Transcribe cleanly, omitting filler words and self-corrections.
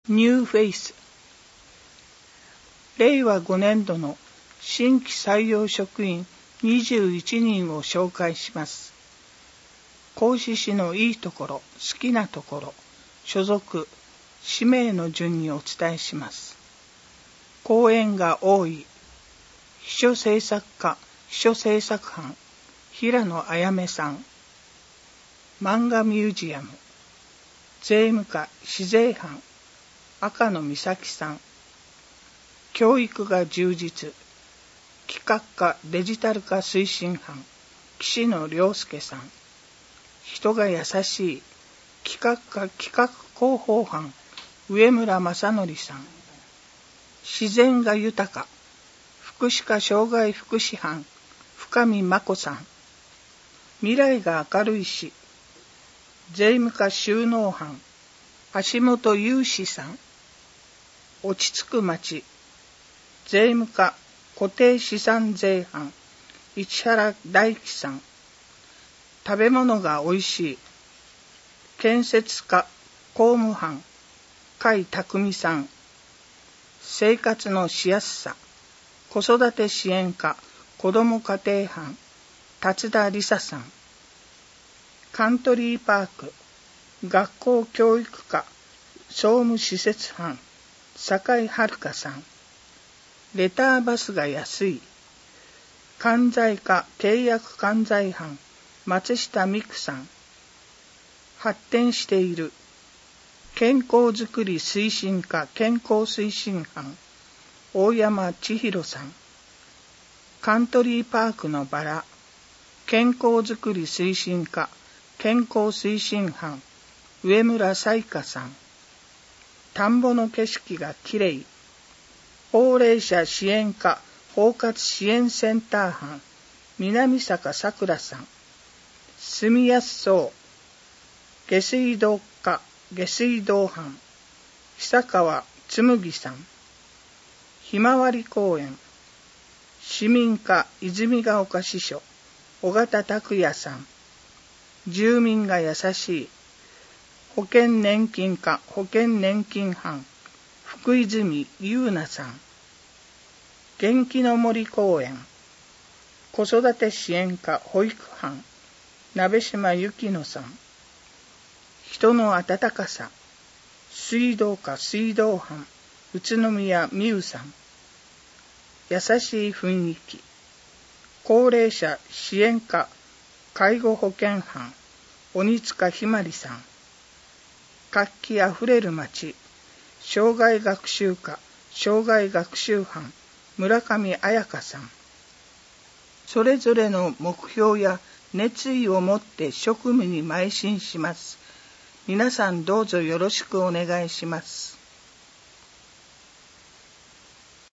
ニューフェイス。令和5年度の新規採用職員21人を紹介します。講師士のいいところ、好きなところ、所属、氏名の順にお伝えします。講演が多い。秘書制作課、秘書制作班、平野あやめさん。漫画ミュージアム。税務課、市税班、赤野美咲さん。教育が充実。企画課、デジタル化推進班、岸野良介さん。人が優しい。企画課、企画広報班、上村正則さん。自然が豊か。福祉課障害福祉班、深見真子さん。未来が明るいし。税務課収納班、橋本雄志さん。落ち着く町。税務課固定資産税班、市原大樹さん。食べ物がおいしい。建設課公務班、甲斐匠さん。生活のしやすさ。子育て支援課子ども家庭班、達田理沙さん。カントリーパーク学校教育課総務施設班、酒井遥さん。レターバスが安い。関西課契約関西班、松下美久さん。発展している。健康づくり推進課健康推進班、大山千尋さん。カントリーパークのバラ、健康づくり推進課健康推進班、上村彩香さん。田んぼの景色がきれい。高齢者支援課包括支援センター班、南坂さくらさん。住みやすそう。下水道課下水道班、久川紬さん。ひまわり公園。市民課泉ヶ丘支所、尾形拓也さん。住民が優しい。保険年金課保険年金班、福泉優奈さん。元気の森公園。子育て支援課保育班、鍋島由紀乃さん。人の温かさ。水道課水道班、宇都宮美優さん。優しい雰囲気。高齢者支援課介護保険班、鬼塚ひまりさん。活気あふれる街。障害学習課障害学習班、村上彩香さん。それぞれの目標や熱意を持って職務に邁進します。皆さんどうぞよろしくお願いします。